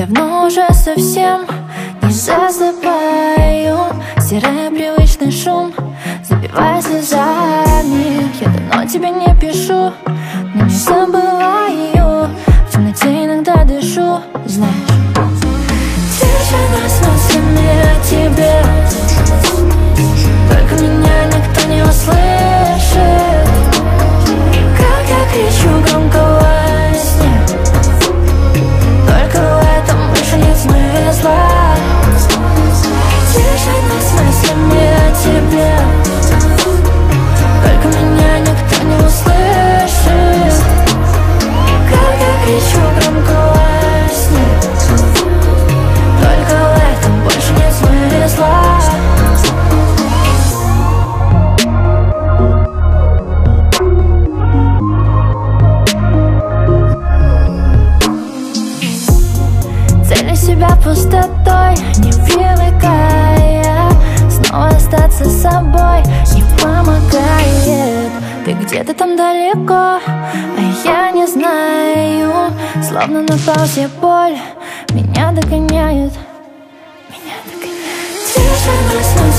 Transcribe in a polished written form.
давно уже совсем не засыпаю. Серый привычный шум забивая слезами. Я давно тебе не пишу, но не забываю. В темноте иногда дышу, знаешь. Тишина с мыслями о тебе, только меня никто не услышит. Как я кричу громко во сне, только в этом больше нет смысла. Тишина с мыслями о тебе, только меня никто не услышит. Как я кричу громко во сне, только в этом больше нет смысла. Целю себя пустотой, не привыкая снова остаться собой, не помогает. Ты где-то там далеко, а я не знаю. Словно на паузе боль меня догоняет. Тишина с